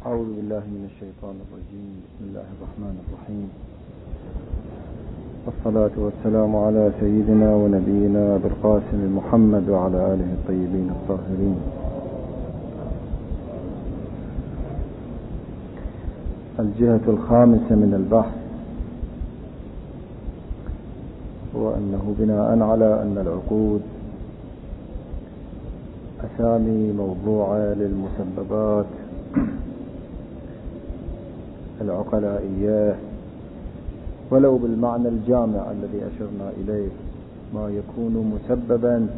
أعوذ بالله من الشيطان الرجيم. بسم الله الرحمن الرحيم، والصلاة والسلام على سيدنا ونبينا بالقاسم محمد وعلى آله الطيبين الطاهرين. الجهة الخامسة من البحث هو أنه بناء على أن العقود أسامي موضوعة للمسببات العقلائية، ولو بالمعنى الجامع الذي أشرنا إليه، ما يكون مسببا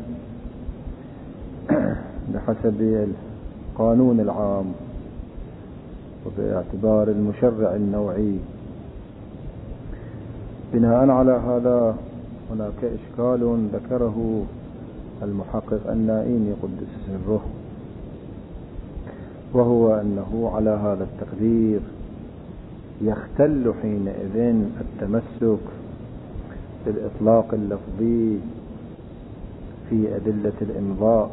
بحسب القانون العام وباعتبار المشرع النوعي. بناء على هذا هناك إشكال ذكره المحقق النائيني قدس سره، وهو أنه على هذا التقدير يختل حينئذ التمسك بالإطلاق اللفظي في أدلة الإمضاء،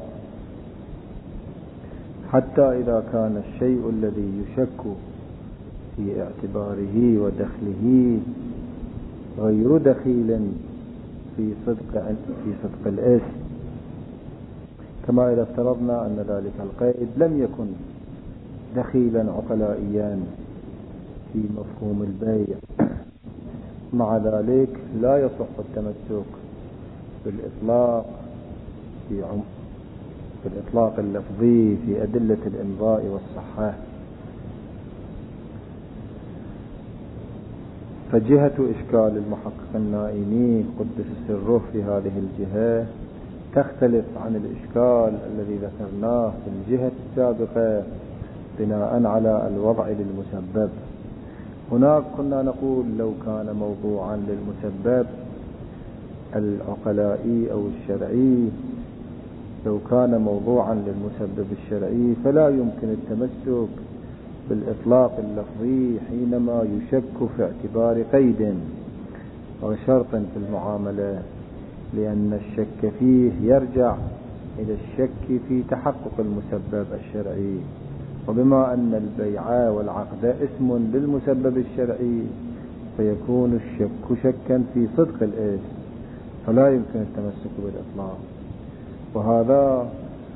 حتى إذا كان الشيء الذي يشك في اعتباره ودخله غير دخيل في صدق الاسم، كما إذا افترضنا أن ذلك القيد لم يكن دخيلا عقلائيا في مفهوم البيع، مع ذلك لا يصح التمسك بالإطلاق اللفظي في أدلة الإمضاء والصحة. فجهة إشكال المحقق النائيني قدس سره في هذه الجهة تختلف عن الإشكال الذي ذكرناه في الجهة السابقة بناء على الوضع للمسبب. هناك كنا نقول لو كان موضوعا للمسبب العقلائي أو الشرعي، لو كان موضوعا للمسبب الشرعي فلا يمكن التمسك بالإطلاق اللفظي حينما يشك في اعتبار قيد أو شرط في المعاملة، لأن الشك فيه يرجع إلى الشك في تحقق المسبب الشرعي، وبما أن البيع والعقد اسم للمسبب الشرعي فيكون الشك شكا في صدق الاسم، فلا يمكن التمسك بالإطلاق. وهذا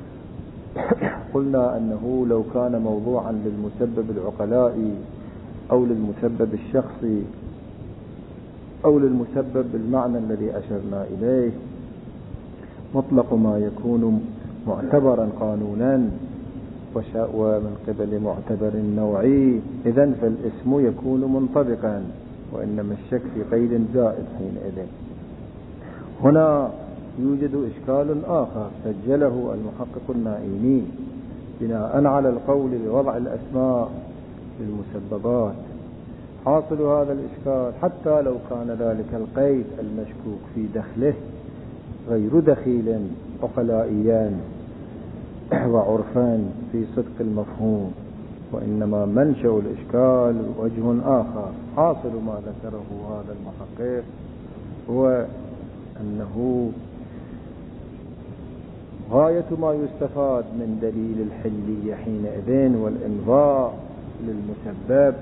قلنا أنه لو كان موضوعا للمسبب العقلائي أو للمسبب الشخصي أو للمسبب بالمعنى الذي أشرنا إليه، مطلق ما يكون معتبرا قانونا ومن قبل معتبر نوعي، إذن فالاسم يكون منطبقا، وإنما الشك في قيد زائد حينئذ. هنا يوجد إشكال آخر سجله المحقق النائيني بناء على القول بوضع الأسماء للمسببات. حاصل هذا الإشكال حتى لو كان ذلك القيد المشكوك في دخله غير دخيل عقلائيا وعرفان في صدق المفهوم، وإنما منشأ الإشكال وجه آخر. حاصل ما ذكره هذا المحقق هو أنه غاية ما يستفاد من دليل الحلية حينئذ والإمضاء للمسبب،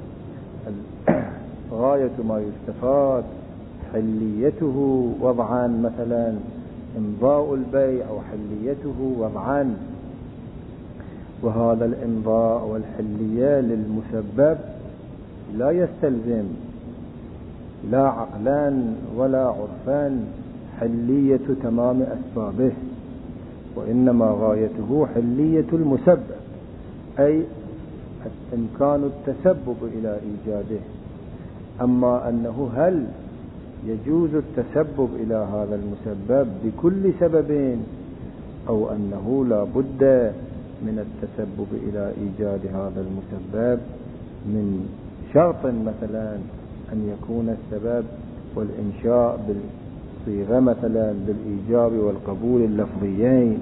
غاية ما يستفاد حليته وضعا، مثلا إمضاء البيع أو حليته وضعا، وهذا الإمضاء والحلية للمسبب لا يستلزم لا عقلا ولا عرفا حلية تمام أسبابه، وإنما غايته حلية المسبب، أي إمكان التسبب إلى إيجاده. أما أنه هل يجوز التسبب إلى هذا المسبب بكل سبب، أو أنه لا بد من التسبب إلى إيجاد هذا المسبب من شرط، مثلا أن يكون السبب والإنشاء بالصيغة مثلا بالإيجاب والقبول اللفظيين.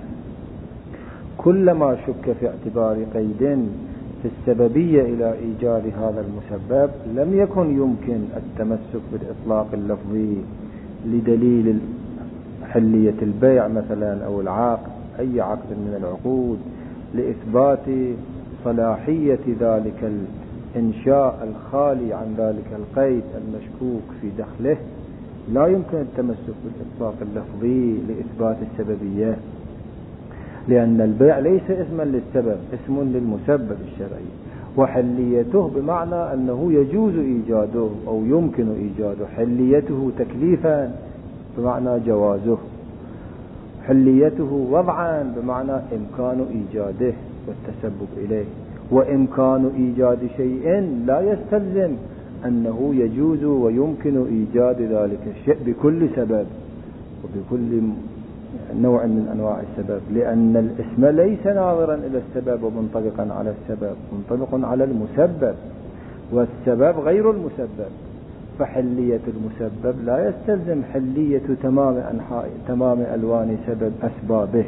كلما شك في اعتبار قيد في السببية إلى إيجاد هذا المسبب لم يكن يمكن التمسك بالإطلاق اللفظي لدليل حلية البيع مثلا أو العقد، أي عقد من العقود، لإثبات صلاحية ذلك الإنشاء الخالي عن ذلك القيد المشكوك في دخله، لا يمكن التمسك بالإطلاق اللفظي لإثبات السببية، لأن البيع ليس اسما للسبب، اسم للمسبب الشرعي، وحليته بمعنى أنه يجوز إيجاده أو يمكن إيجاده، حليته تكليفا بمعنى جوازه، حليته وضعا بمعنى إمكان إيجاده والتسبب إليه. وإمكان إيجاد شيء لا يستلزم أنه يجوز ويمكن إيجاد ذلك الشيء بكل سبب وبكل نوع من أنواع السبب، لأن الاسم ليس ناظرا إلى السبب ومنطبقا على السبب، منطبق على المسبب، والسبب غير المسبب، فحلية المسبب لا يستلزم حلية تمام ألوان سبب أسبابه.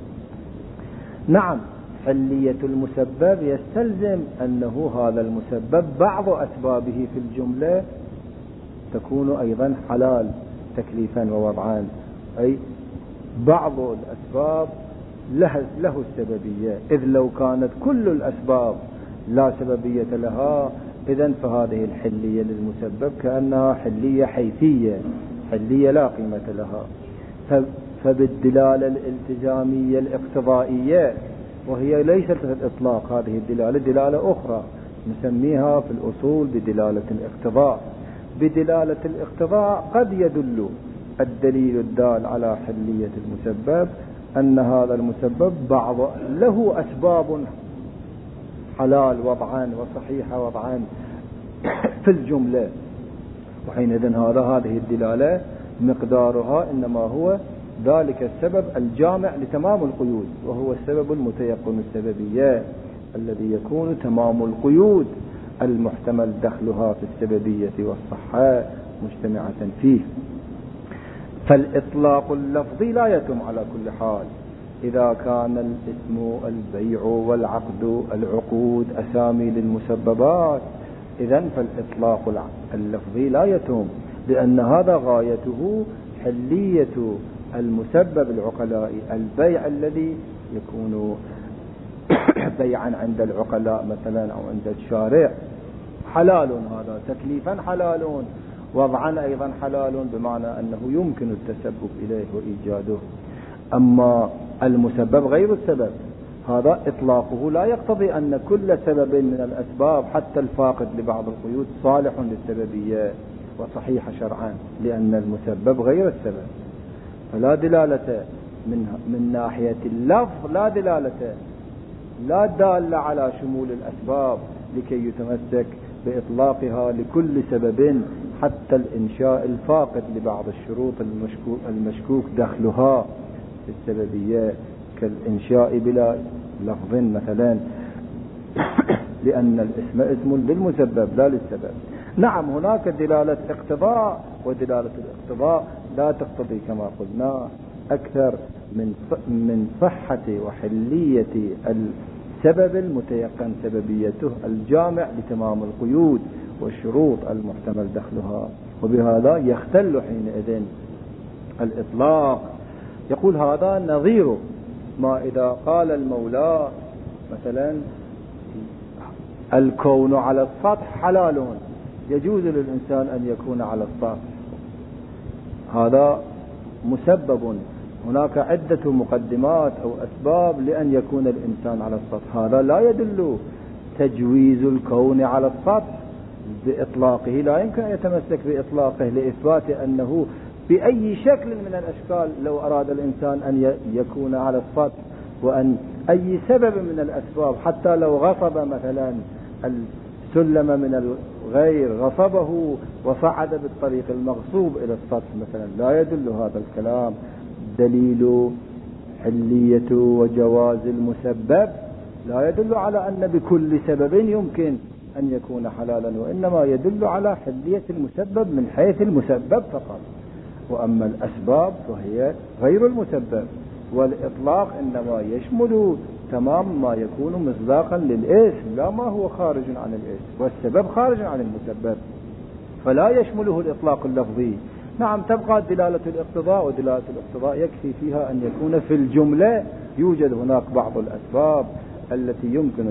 نعم، حلية المسبب يستلزم أنه هذا المسبب بعض أسبابه في الجملة تكون أيضا حلال تكليفا ووضعا، أي بعض الأسباب له السببية، إذ لو كانت كل الأسباب لا سببية لها إذن فهذه الحلية للمسبب كأنها حلية حيثية، حلية لا قيمة لها. فبالدلالة الالتزامية الاقتضائية، وهي ليست في الإطلاق، هذه الدلالة دلالة أخرى نسميها في الأصول بدلالة الاقتضاء. بدلالة الاقتضاء قد يدل الدليل الدال على حلية المسبب أن هذا المسبب بعض له أسباب حلال وضعا وصحيحة وضعا في الجملة، وحينئذ هذه الدلالة مقدارها إنما هو ذلك السبب الجامع لتمام القيود، وهو السبب المتيقن السببية الذي يكون تمام القيود المحتمل دخلها في السببية والصحة مجتمعة فيه. فالإطلاق اللفظي لا يتم على كل حال. إذا كان الاسم البيع والعقد العقود أسامي للمسببات، إذن فالإطلاق اللفظي لا يتم، لأن هذا غايته حلية المسبب العقلاء، البيع الذي يكون بيعا عند العقلاء مثلا أو عند الشارع حلال، هذا تكليفا حلال، وضعا أيضا حلال، بمعنى أنه يمكن التسبب إليه وإيجاده. أما المسبب غير السبب، هذا إطلاقه لا يقتضي أن كل سبب من الأسباب حتى الفاقد لبعض القيود صالح للسببية وصحيح شرعا، لأن المسبب غير السبب. فلا دلالة من ناحية اللفظ، لا دلالة لا دالة على شمول الأسباب لكي يتمسك بإطلاقها لكل سبب حتى الإنشاء الفاقد لبعض الشروط المشكوك دخلها في السببية، كالإنشاء بلا لفظ مثلا، لأن الاسم اسم للمسبب لا للسبب. نعم، هناك دلالة اقتضاء، ودلالة الاقتضاء لا تقتضي كما قلنا أكثر من صحة وحلية السبب المتيقن سببيته الجامع لتمام القيود والشروط المحتمل دخلها، وبهذا يختل حينئذ الإطلاق. يقول هذا نظير ما إذا قال المولى مثلا الكون على السطح حلال، يجوز للإنسان أن يكون على السطح، هذا مسبب، هناك عدة مقدمات أو أسباب لأن يكون الإنسان على السطح، هذا لا يدل تجويز الكون على السطح بإطلاقه، لا يمكن أن يتمسك بإطلاقه لإثبات أنه بأي شكل من الأشكال لو أراد الإنسان أن يكون على السطح، وأن أي سبب من الأسباب حتى لو غصب مثلا السلم من الغير غصبه وصعد بالطريق المغصوب إلى السطح مثلا، لا يدل هذا الكلام دليل حلية وجواز المسبب، لا يدل على أن بكل سبب يمكن أن يكون حلالا، وإنما يدل على حلية المسبب من حيث المسبب فقط، وأما الأسباب فهي غير المسبب. والإطلاق إنما يشمل تمام ما يكون مصداقا للاسم، لا ما هو خارج عن الاسم، والسبب خارج عن المسبب، فلا يشمله الإطلاق اللفظي. نعم، تبقى دلالة الاقتضاء، ودلالة الاقتضاء يكفي فيها أن يكون في الجملة يوجد هناك بعض الأسباب التي يمكن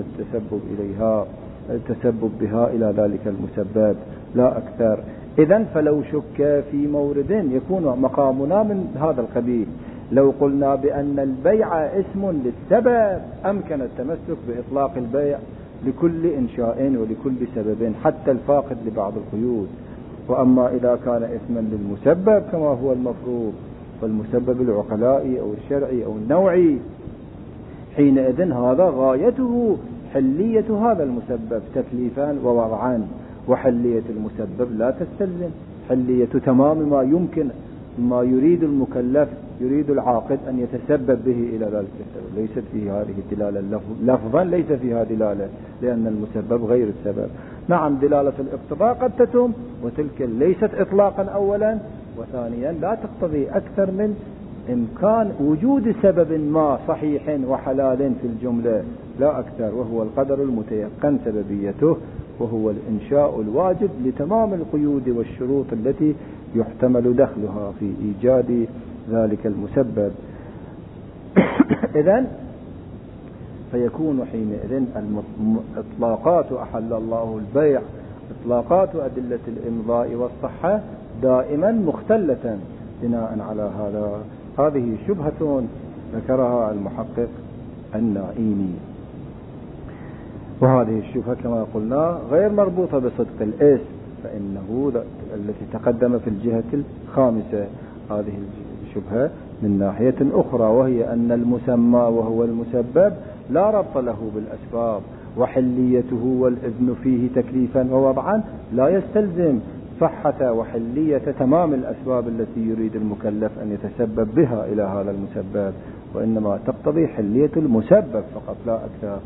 التسبب بها إلى ذلك المسبب لا أكثر. إذن فلو شك في مورد يكون مقامنا من هذا القبيل. لو قلنا بأن البيع اسم للسبب أمكن التمسك بإطلاق البيع لكل إنشاء ولكل سبب حتى الفاقد لبعض القيود. وأما إذا كان اسما للمسبب كما هو المفروض، والمسبب العقلائي أو الشرعي أو النوعي، حينئذ هذا غايته حلية هذا المسبب تكليفا ووضعا، وحلية المسبب لا تستلزم حلية تمام ما يمكن ما يريد المكلف يريد العاقد أن يتسبب به إلى ذلك السبب. ليست فيه هذه الدلالة لفظا، ليس فيها دلالة لأن المسبب غير السبب. نعم دلالة الاقتضاء قد تتم، وتلك ليست إطلاقا أولا، وثانيا لا تقتضي أكثر من إمكان وجود سبب ما صحيح وحلال في الجملة لا أكثر، وهو القدر المتيقن سببيته، وهو الإنشاء الواجب لتمام القيود والشروط التي يحتمل دخلها في إيجاد ذلك المسبب. إذن فيكون حينئذ إطلاقات أحل الله البيع، إطلاقات أدلة الإمضاء والصحة دائما مختلة بناء على هذا. هذه شبهة ذكرها المحقق النائيني، وهذه الشبهة كما قلنا غير مربوطة بصدق الاسم، فإنه التي تقدم في الجهة الخامسة. هذه الشبهة من ناحية أخرى، وهي أن المسمى وهو المسبب لا ربط له بالأسباب، وحليته والإذن فيه تكليفا ووضعا لا يستلزم صحة وحلية تمام الأسباب التي يريد المكلف أن يتسبب بها إلى هذا المسبب، وإنما تقتضي حلية المسبب فقط لا أكثر.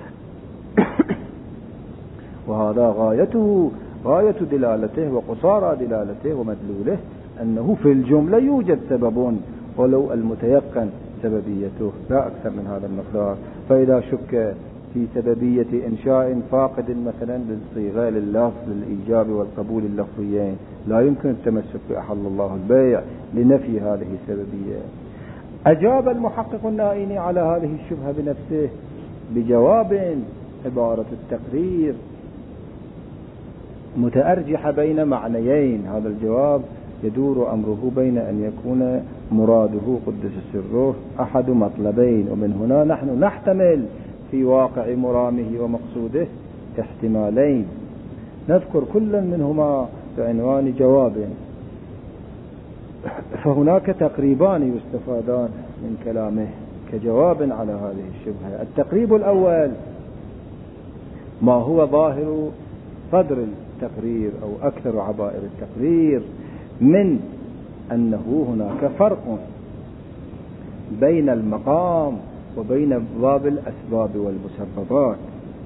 وهذا غاية دلالته وقصارى دلالته ومدلوله أنه في الجملة يوجد سبب ولو المتيقن سببيته لا أكثر من هذا المقدار. فإذا شك في سببية إنشاء فاقد مثلا للصيغة لللفظ للإيجاب والقبول اللفظيين لا يمكن التمسك بأحل الله البيع لنفي هذه السببية. أجاب المحقق النائيني على هذه الشبهة بنفسه بجواب عبارة التقرير متأرجح بين معنيين. هذا الجواب يدور أمره بين أن يكون مراده قدس سره أحد مطلبين، ومن هنا نحن نحتمل في واقع مرامه ومقصوده احتمالين نذكر كل منهما بعنوان جواب. فهناك تقريبان يستفادان من كلامه كجواب على هذه الشبهة. التقريب الأول ما هو ظاهر صدر التقرير أو أكثر عبائر التقرير من أنه هناك فرق بين المقام وبين باب الأسباب والمسببات.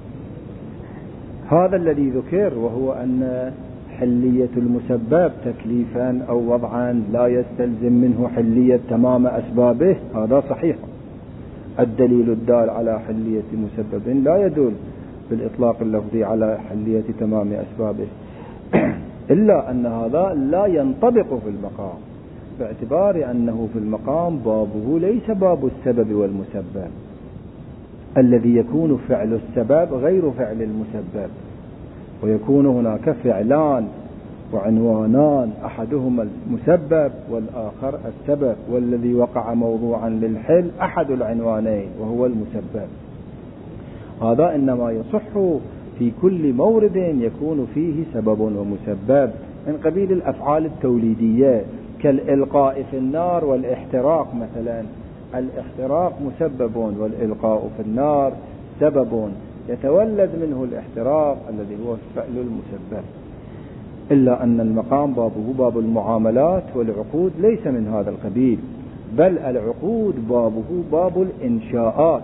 هذا الذي ذكر، وهو أن حلية المسبب تكليفا أو وضعا لا يستلزم منه حلية تمام أسبابه، هذا صحيح. الدليل الدال على حلية مسبب لا يدل بالإطلاق اللفظي على حلية تمام أسبابه، إلا أن هذا لا ينطبق في المقام، باعتبار أنه في المقام بابه ليس باب السبب والمسبب، الذي يكون فعل السبب غير فعل المسبب، ويكون هناك فعلان وعنوانان، أحدهما المسبب والآخر السبب، والذي وقع موضوعا للحل أحد العنوانين وهو المسبب. هذا إنما يصح في كل مورد يكون فيه سبب ومسبب من قبيل الأفعال التوليدية كالإلقاء في النار والاحتراق مثلا. الاحتراق مسبب والإلقاء في النار سبب يتولد منه الاحتراق الذي هو الفعل المسبب. إلا أن المقام بابه باب المعاملات والعقود ليس من هذا القبيل، بل العقود بابه باب الإنشاءات،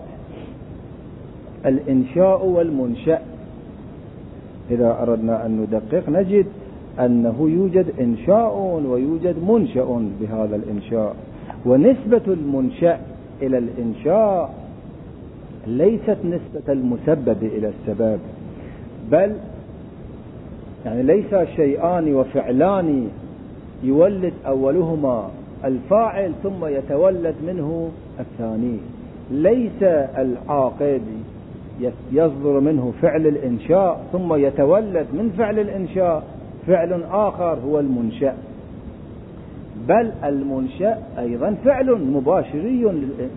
الإنشاء والمنشأ. إذا أردنا أن ندقق نجد أنه يوجد إنشاء ويوجد منشأ بهذا الإنشاء، ونسبة المنشأ إلى الإنشاء ليست نسبة المسبب إلى السبب، بل يعني ليس شيئان وفعلان يولد أولهما الفاعل ثم يتولد منه الثاني. ليس العاقد يصدر منه فعل الإنشاء ثم يتولد من فعل الإنشاء فعل آخر هو المنشأ، بل المنشأ أيضا فعل مباشري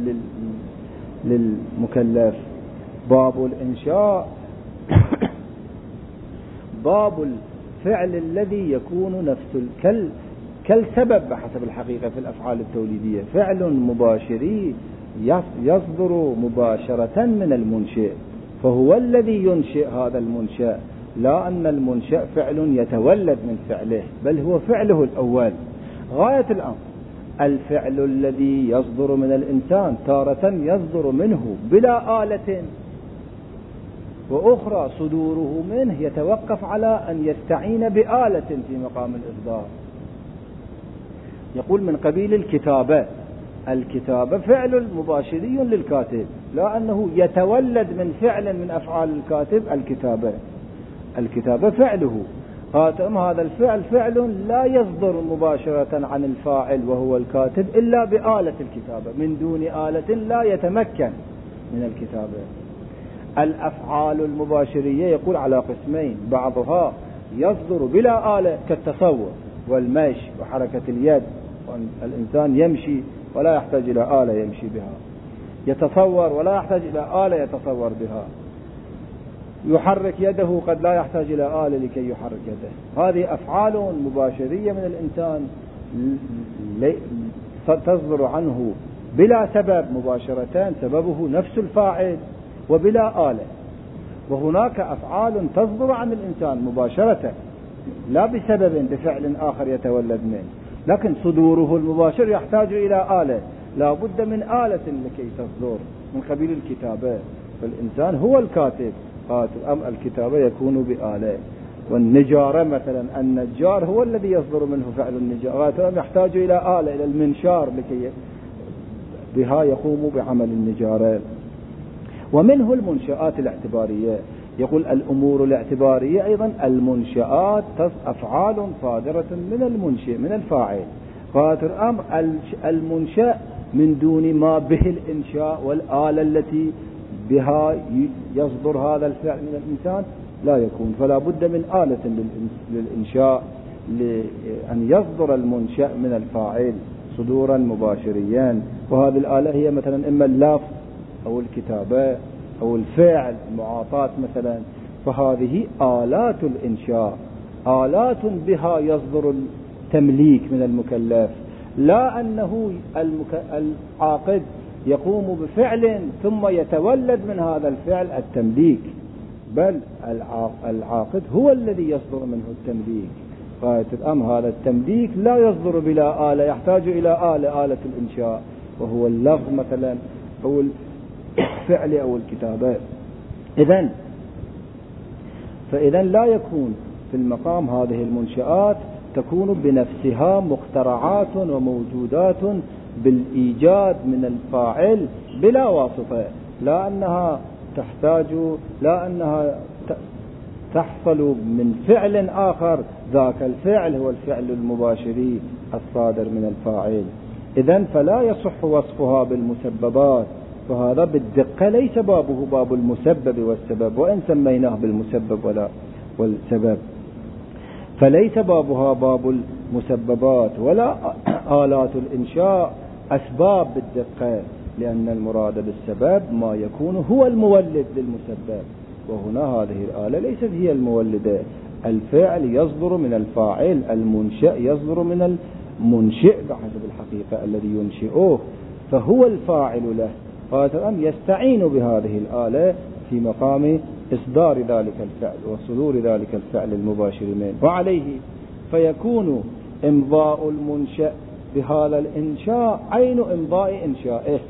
للمكلف. باب الإنشاء باب الفعل الذي يكون نفس كالسبب بحسب الحقيقة في الأفعال التوليدية، فعل مباشري يصدر مباشرة من المنشئ، فهو الذي ينشئ هذا المنشأ، لا أن المنشأ فعل يتولد من فعله، بل هو فعله الأول. غاية الأمر الفعل الذي يصدر من الإنسان تارة يصدر منه بلا آلة، وأخرى صدوره منه يتوقف على أن يستعين بآلة في مقام الإصدار. يقول من قبيل الكتابة فعل مباشري للكاتب، لا أنه يتولد من فعل من أفعال الكاتب. الكتابة فعله، هذا الفعل فعل لا يصدر مباشرة عن الفاعل وهو الكاتب إلا بآلة الكتابة، من دون آلة لا يتمكن من الكتابة. الأفعال المباشرية يقول على قسمين، بعضها يصدر بلا آلة كالتصور والمشي وحركة اليد، الإنسان يمشي ولا يحتاج إلى آلة يمشي بها، يتصور ولا يحتاج إلى آلة يتصور بها، يحرك يده قد لا يحتاج إلى آلة لكي يحرك يده. هذه أفعال مباشرية من الإنسان تصدر عنه بلا سبب مباشرة، سببه نفس الفاعل وبلا آلة. وهناك أفعال تصدر عن الإنسان مباشرة لا بسبب بفعل آخر يتولد منه، لكن صدوره المباشر يحتاج إلى آلة، لا بد من آلة لكي تصدر، من قبيل الكتابة. فالإنسان هو الكاتب، أم الكتابة يكون بآلة. والنجارة مثلا، النجار هو الذي يصدر منه فعل النجارة، يحتاج إلى آلة، إلى المنشار لكي بها يقوم بعمل النجارة. ومنه المنشآت الاعتبارية، يقول الأمور الاعتبارية أيضا المنشآت أفعال صادرة من المنشئ من الفاعل. غاية الأمر المنشأ من دون ما به الإنشاء والآلة التي بها يصدر هذا الفعل من الإنسان لا يكون، فلا بد من آلة للإنشاء لأن يصدر المنشأ من الفاعل صدورا مباشريا. وهذه الآلة هي مثلا إما اللفظ أو الكتابة أو الفعل، المعاطاة مثلا. فهذه آلات الإنشاء، آلات بها يصدر التمليك من المكلف، لا أنه العاقد يقوم بفعل ثم يتولد من هذا الفعل التمليك، بل العاقد هو الذي يصدر منه التمليك. غاية الأمر هذا التمليك لا يصدر بلا آلة، يحتاج إلى آلة الإنشاء، وهو اللفظ مثلا أو الفعل أو الكتابة. فإذا لا يكون في المقام هذه المنشآت تكون بنفسها مخترعات وموجودات بالإيجاد من الفاعل بلا واسطة، لا أنها تحصل من فعل آخر، ذاك الفعل هو الفعل المباشري الصادر من الفاعل. إذن فلا يصح وصفها بالمسببات، فهذا بالدقة ليس بابه باب المسبب والسبب، وإن سميناه بالمسبب والسبب، فليس بابها باب المسببات ولا آلات الإنشاء أسباب بالدقة، لأن المراد بالسبب ما يكون هو المولد للمسبب، وهنا هذه الآلة ليست هي المولدة. الفعل يصدر من الفاعل، المنشأ يصدر من المنشئ بحسب الحقيقة الذي ينشئه، فهو الفاعل له، هذا يستعين بهذه الآلة في مقام إصدار ذلك الفعل وصدور ذلك الفعل المباشر منه. وعليه فيكون إمضاء المنشأ بهذا الإنشاء عين إمضاء إنشائه.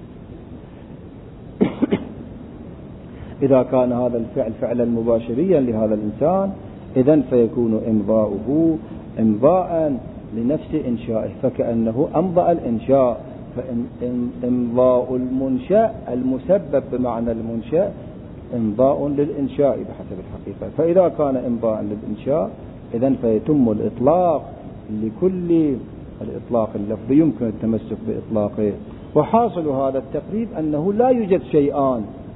إذا كان هذا الفعل فعلا مباشريا لهذا الإنسان، إذن فيكون إمضاؤه إمضاء لنفس إنشائه، فكأنه أمضأ الإنشاء. فإمضاء المنشأ المسبب بمعنى المنشأ إمضاء للإنشاء بحسب الحقيقة. فإذا كان إمضاء للإنشاء إذن فيتم الإطلاق لكل الإطلاق اللفظي يمكن التمسك بإطلاقه. وحاصل هذا التقريب أنه لا يوجد شيئان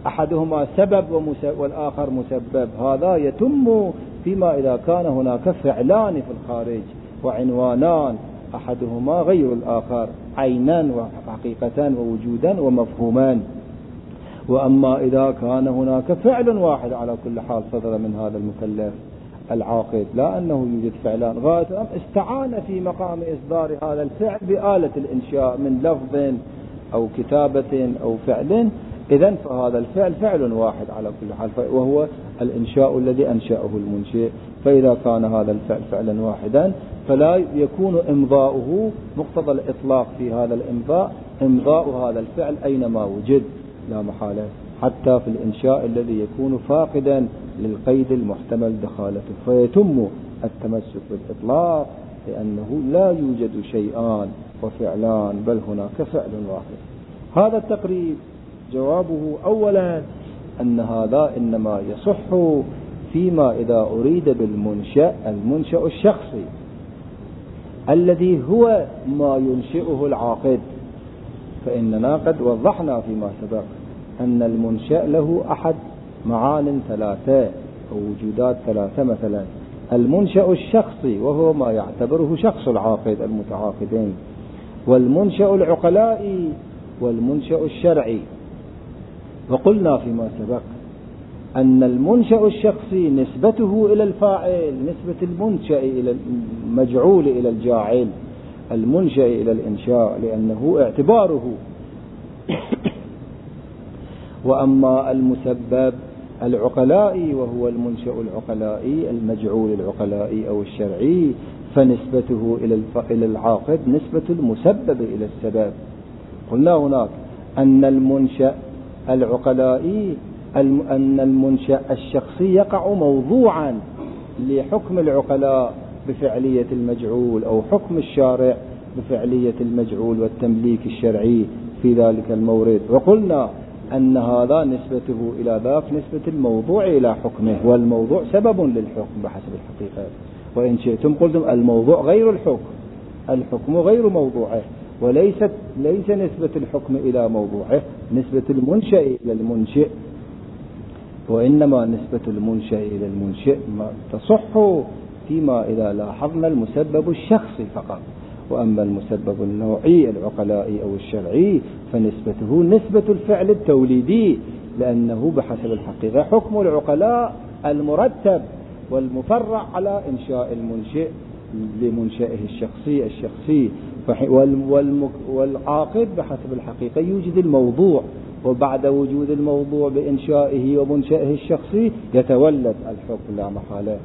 أحدهما سبب والآخر مسبب. هذا يتم فيما إذا كان هناك فعلان في الخارج وعنوانان أحدهما غير الآخر عينا وحقيقة ووجودا ومفهوما. وأما إذا كان هناك فعل واحد على كل حال صدر من هذا المكلف العاقد، لا أنه يوجد فعلان، غاية استعان في مقام إصدار هذا الفعل بآلة الإنشاء من لفظ أو كتابة أو فعل، إذن فهذا الفعل فعل واحد على كل حال، وهو الإنشاء الذي أنشأه المنشئ. فإذا كان هذا الفعل فعلا واحدا فلا يكون إمضاؤه مقتضى الإطلاق في هذا الإمضاء إمضاء هذا الفعل أينما وجد لا محالة، حتى في الإنشاء الذي يكون فاقدا للقيد المحتمل دخالته، فيتم التمسك بالإطلاق لأنه لا يوجد شيئان وفعلان بل هناك فعل واحد. هذا التقريب جوابه أولا أن هذا إنما يصح فيما إذا أريد المنشأ الشخصي الذي هو ما ينشئه العاقد. فإننا قد وضحنا فيما سبق أن المنشأ له أحد معان ثلاثة أو وجودات ثلاثة، مثلا المنشأ الشخصي وهو ما يعتبره شخص العاقد المتعاقدين، والمنشأ العقلائي، والمنشأ الشرعي. وقلنا فيما سبق أن المنشأ الشخصي نسبته إلى الفاعل نسبة المنشأ إلى المجعول إلى الجاعل، المنشأ إلى الإنشاء لأنه اعتباره. وأما المسبب العقلائي وهو المنشأ العقلائي المجعول العقلائي أو الشرعي فنسبته إلى العاقد نسبة المسبب إلى السبب. قلنا هناك أن المنشأ العقلائي أن المنشأ الشخصي يقع موضوعا لحكم العقلاء بفعلية المجعول أو حكم الشارع بفعلية المجعول والتمليك الشرعي في ذلك المورد. وقلنا أن هذا نسبته إلى ذاك نسبة الموضوع إلى حكمه، والموضوع سبب للحكم بحسب الحقيقة. وإن شئتم قلتم الموضوع غير الحكم غير موضوعه، ليس نسبة الحكم إلى موضوعه نسبة المنشأ إلى المنشئ، وإنما نسبة المنشأ إلى المنشئ ما تصح فيما إذا لاحظنا المسبب الشخصي فقط. وأما المسبب النوعي العقلائي أو الشرعي فنسبته نسبة الفعل التوليدي، لأنه بحسب الحقيقة حكم العقلاء المرتب والمفرع على إنشاء المنشئ لمنشئه الشخصي والعاقد بحسب الحقيقة يوجد الموضوع، وبعد وجود الموضوع بإنشائه ومنشئه الشخصي يتولد الحكم لا محالة.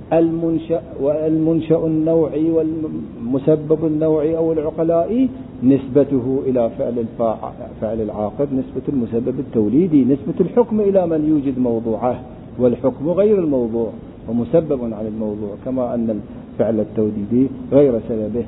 المنشأ النوعي والمسبب النوعي أو العقلائي نسبته إلى فعل العاقد نسبة المسبب التوليدي، نسبة الحكم إلى من يوجد موضوعه، والحكم غير الموضوع ومسبب عن الموضوع، كما أن الفعل التوليدي غير سببه.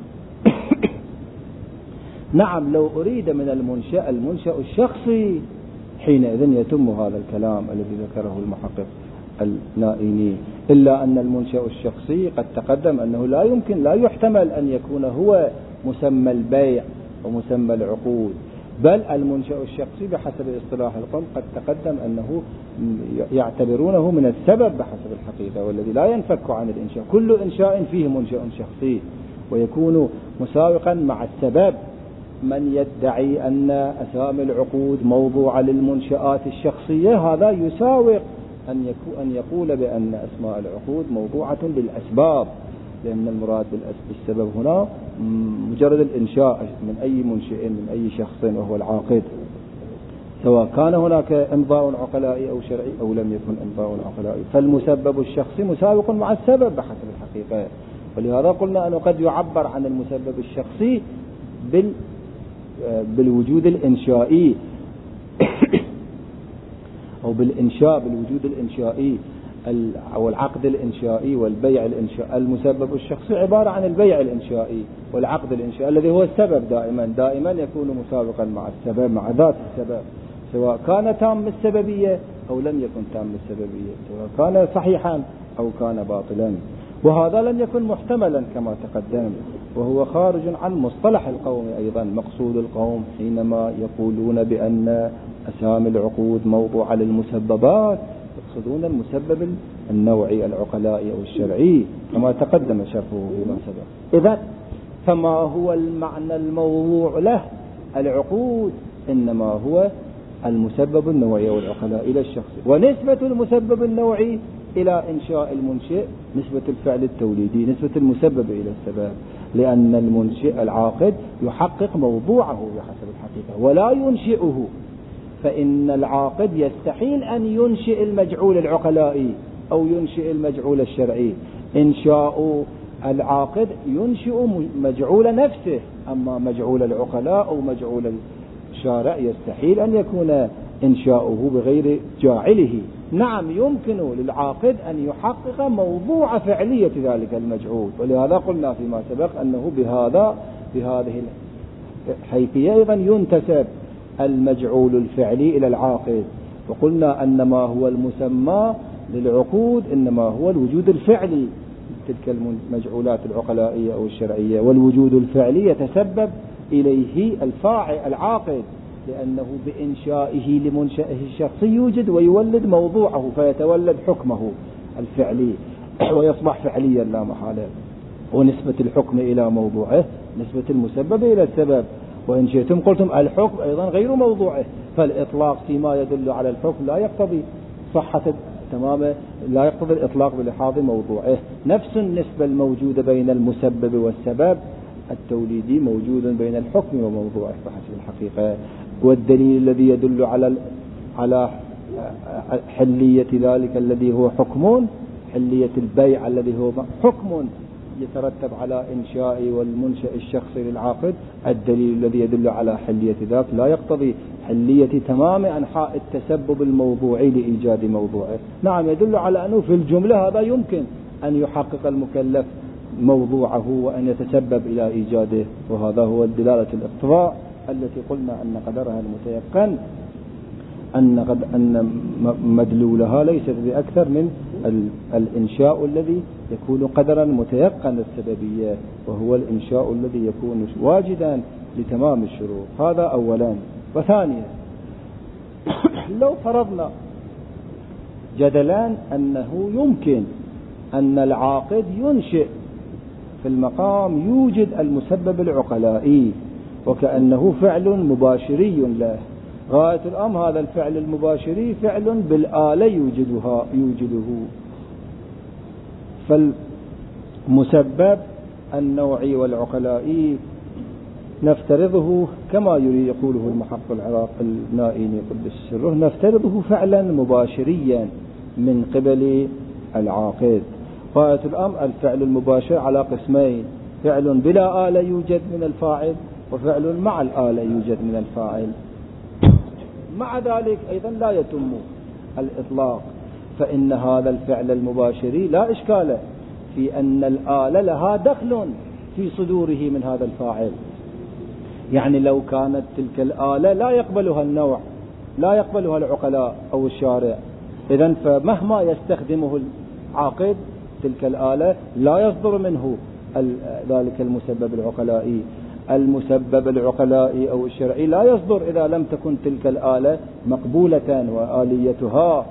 نعم، لو أريد من المنشأ الشخصي حينئذ يتم هذا الكلام الذي ذكره المحقق النائيني، إلا أن المنشأ الشخصي قد تقدم أنه لا يحتمل أن يكون هو مسمى البيع ومسمى العقود، بل المنشأ الشخصي بحسب اصطلاح القوم قد تقدم أنه يعتبرونه من السبب بحسب الحقيقة، والذي لا ينفك عن الإنشاء. كل إنشاء فيه منشأ شخصي ويكون مساوقا مع السبب. من يدعي أن أسامي العقود موضوعة للمنشآت الشخصية هذا يساوق أن يقول بأن أسماء العقود موضوعة للأسباب، لأن المراد بالسبب هنا مجرد الإنشاء من أي منشئ من أي شخص وهو العاقد، سواء كان هناك إمضاء عقلائي أو شرعي أو لم يكن إمضاء عقلائي. فالمسبب الشخصي مساوق مع السبب بحسب الحقيقة، ولهذا قلنا أنه قد يعبر عن المسبب الشخصي بالوجود الإنشائي أو بالوجود الإنشائي أو العقد الإنشائي والبيع الإنشائي. المسبب الشخصي عبارة عن البيع الإنشائي والعقد الإنشائي الذي هو السبب، دائما يكون مسابقا مع السبب، مع ذات السبب، سواء كان تام السببية أو لم يكن تام السببية، سواء كان صحيحا أو كان باطلا. وهذا لم يكن محتملا كما تقدم، وهو خارج عن مصطلح القوم أيضا. مقصود القوم حينما يقولون بأن أسامي العقود موضوعة للمسببات، يقصدون المسبب النوعي العقلائي أو الشرعي كما تقدم شرحه فيما سبق. إذا فما هو المعنى الموضوع له العقود؟ إنما هو المسبب النوعي أو العقلائي إلى الشخص، ونسبة المسبب النوعي إلى إنشاء المنشئ نسبة الفعل التوليدي، نسبة المسبب إلى السبب، لأن المنشئ العاقد يحقق موضوعه بحسب الحقيقة ولا ينشئه، فإن العاقد يستحيل أن ينشئ المجعول العقلائي أو ينشئ المجعول الشرعي. إنشاء العاقد ينشئ مجعول نفسه، أما مجعول العقلاء أو مجعول الشارع يستحيل أن يكون إنشاؤه بغير جاعله. نعم يمكن للعاقد أن يحقق موضوع فعلية ذلك المجعول، ولهذا قلنا فيما سبق أنه بهذه الحيثية أيضا ينتسب المجعول الفعلي إلى العاقد، وقلنا أن ما هو المسمى للعقود إنما هو الوجود الفعلي تلك المجعولات العقلائية أو الشرعية، والوجود الفعلي يتسبب إليه الفاعل العاقد، لأنه بإنشائه لمنشئه الشخصي يوجد ويولد موضوعه فيتولد حكمه الفعلي ويصبح فعليا لا محالة. ونسبة الحكم إلى موضوعه نسبة المسبب إلى السبب، وإن شئتم قلتم الحكم أيضا غير موضوعه، فالإطلاق فيما يدل على الحكم لا يقتضي صحة تماما، لا يقتضي الإطلاق بلحاظ موضوعه. نفس النسبة الموجودة بين المسبب والسبب التوليدي موجود بين الحكم وموضوعه بحسب الحقيقة. والدليل الذي يدل على حلية ذلك الذي هو حكم، حلية البيع الذي هو حكم يترتب على إنشاء والمنشأ الشخصي للعاقد، الدليل الذي يدل على حلية ذاك لا يقتضي حلية تمام أنحاء التسبب الموضوعي لإيجاد موضوعه. نعم يدل على أنه في الجملة هذا يمكن أن يحقق المكلف موضوعه وأن يتسبب إلى إيجاده، وهذا هو الدلالة الاقتضاء التي قلنا أن قدرها المتيقن أن مدلولها ليست بأكثر من الإنشاء الذي يكون قدرا متيقن السببية، وهو الإنشاء الذي يكون واجدا لتمام الشروط. هذا أولا. وثانيا لو فرضنا جدلا أنه يمكن أن العاقد ينشئ في المقام يوجد المسبب العقلائي وكأنه فعل مباشري له، غاية الأمر هذا الفعل المباشري فعل بالآلة يوجده، فالمسبب النوعي والعقلائي نفترضه كما يقوله المحقق العراق النائيني قدس سره، نفترضه فعلا مباشريا من قبل العاقد. غاية الأمر الفعل المباشر على قسمين، فعل بلا آلة يوجد من الفاعل وفعل مع الآلة يوجد من الفاعل. مع ذلك أيضا لا يتم الإطلاق، فإن هذا الفعل المباشري لا إشكال في أن الآلة لها دخل في صدوره من هذا الفاعل، يعني لو كانت تلك الآلة لا يقبلها النوع لا يقبلها العقلاء أو الشارع، إذن فمهما يستخدمه العاقد تلك الآلة لا يصدر منه ذلك المسبب العقلائي. المسبب العقلائي أو الشرعي لا يصدر إذا لم تكن تلك الآلة مقبولة، وآليتها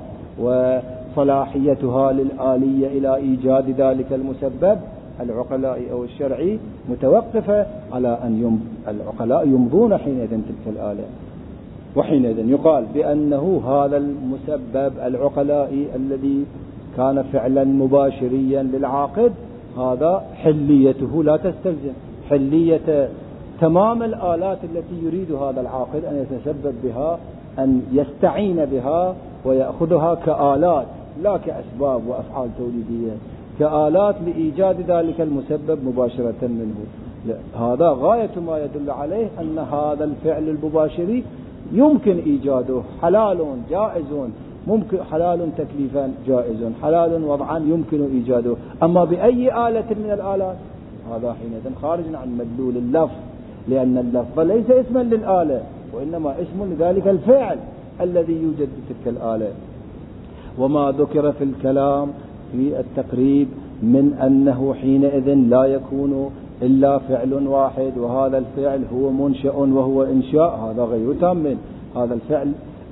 وصلاحيتها للآلية إلى إيجاد ذلك المسبب العقلائي أو الشرعي متوقفة على أن العقلاء يمضون حينئذ تلك الآلة، وحينئذ يقال بأنه هذا المسبب العقلائي الذي كان فعلا مباشريا للعاقد هذا حليته لا تستلزم حلية تمام الآلات التي يريد هذا العاقد أن يتسبب بها، أن يستعين بها ويأخذها كآلات لا كأسباب وأفعال توليدية، كآلات لإيجاد ذلك المسبب مباشرة منه. هذا غاية ما يدل عليه أن هذا الفعل المباشري يمكن إيجاده، حلال جائز، ممكن حلال تكليفا جائز، حلال وضعا يمكن إيجاده، أما بأي آلة من الآلات هذا حينئذ خارج عن مدلول اللفظ، لأن اللفظ ليس اسما للآلة وإنما اسم لذلك الفعل الذي يوجد بتلك الآلة. وما ذكر في الكلام في التقريب من أنه حينئذ لا يكون إلا فعل واحد وهذا الفعل هو منشأ وهو إنشاء، هذا غير تام. هذا الفعل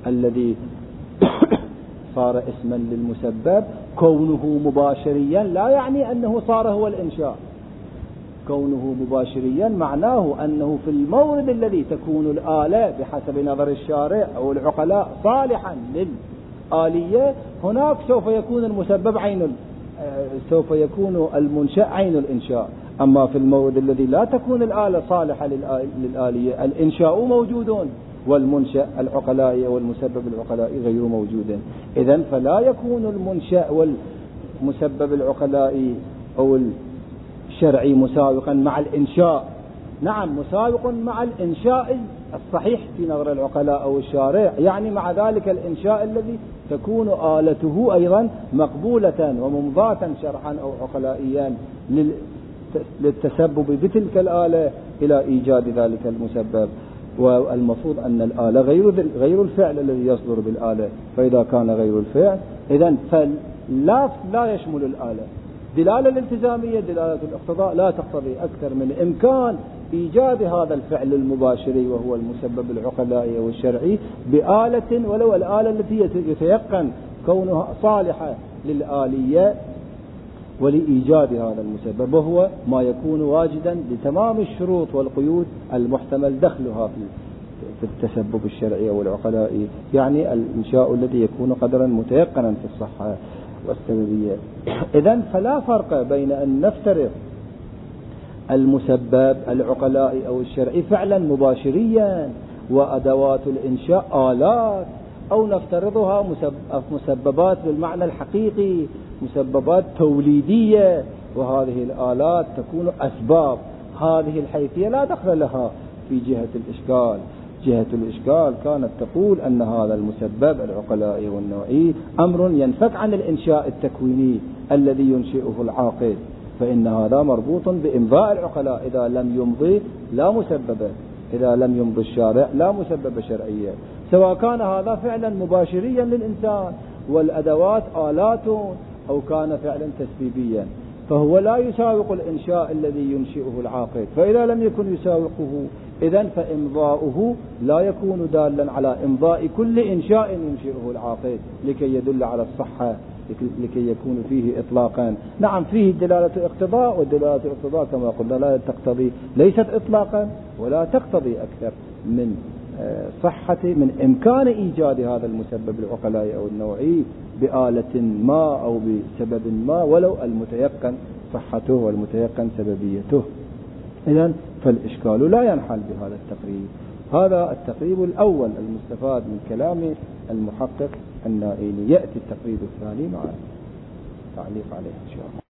الذي صار اسما للمسبب كونه مباشريا لا يعني أنه صار هو الإنشاء. كونه مباشريا معناه أنه في المورد الذي تكون الآلة بحسب نظر الشارع أو العقلاء صالحا للآلية، هناك سوف يكون المسبب سوف يكون المنشأ عين الإنشاء. أما في المورد الذي لا تكون الآلة صالحة للآلية الإنشاء موجود والمنشأ العقلائي أو المسبب العقلائي غير موجود. إذن فلا يكون المنشأ والمسبب العقلائي أو الشرعي مساوقا مع الإنشاء. نعم مساوق مع الإنشاء الصحيح في نظر العقلاء أو الشارع، يعني مع ذلك الإنشاء الذي تكون آلته أيضا مقبولة وممضاة شرعا أو عقلائيا للتسبب بتلك الآلة إلى إيجاد ذلك المسبب. والمفروض أن الآلة غير الفعل الذي يصدر بالآلة، فإذا كان غير الفعل إذن لا يشمل الآلة. دلالة الالتزامية دلالة الاقتضاء لا تقتضي أكثر من إمكان إيجاد هذا الفعل المباشر وهو المسبب العقلائي أو الشرعي بآلة، ولو الآلة التي يتيقن كونها صالحة للآلية ولإيجاد هذا المسبب، وهو ما يكون واجدا لتمام الشروط والقيود المحتمل دخلها في التسبب الشرعي أو العقلائي، يعني الإنشاء الذي يكون قدرا متيقنا في الصحة والسببية. إذن فلا فرق بين أن نفترض المسبب العقلائي أو الشرعي فعلا مباشريا وأدوات الإنشاء آلات، أو نفترضها مسببات بالمعنى الحقيقي، مسببات توليدية، وهذه الآلات تكون أسباب. هذه الحيثية لا دخل لها في جهة الإشكال. جهة الإشكال كانت تقول أن هذا المسبب العقلائي والنوعي أمر ينفك عن الإنشاء التكويني الذي ينشئه العاقل، فإن هذا مربوط بإمضاء العقلاء. إذا لم يمضي لا مسبب، إذا لم يمضي الشارع لا مسبب شرعيا، سواء كان هذا فعلا مباشريا للإنسان والأدوات آلات أو كان فعلا تسبيبيا، فهو لا يساوق الإنشاء الذي ينشئه العاقل. فإذا لم يكن يساوقه إذن فإمضاؤه لا يكون دالا على إمضاء كل إنشاء ينشئه العاقل لكي يدل على الصحة، لكي يكون فيه إطلاقا. نعم فيه دلالة اقتضاء، ودلالة اقتضاء كما قلنا لا تقتضي، ليست إطلاقا ولا تقتضي أكثر من صحة من إمكان إيجاد هذا المسبب العقلائي أو النوعي بآلة ما أو بسبب ما، ولو المتيقن صحته والمتيقن سببيته. إذن فالإشكال لا ينحل بهذا التقريب. هذا التقريب الأول المستفاد من كلام المحقق النائلي. يأتي التقريب الثاني مع تعليق عليه إن شاء الله.